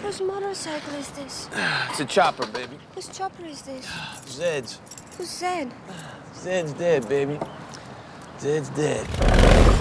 Whose motorcycle is this? It's a chopper, baby. Whose chopper is this? Zed's. Who's Zed? Zed's dead, baby. Zed's dead.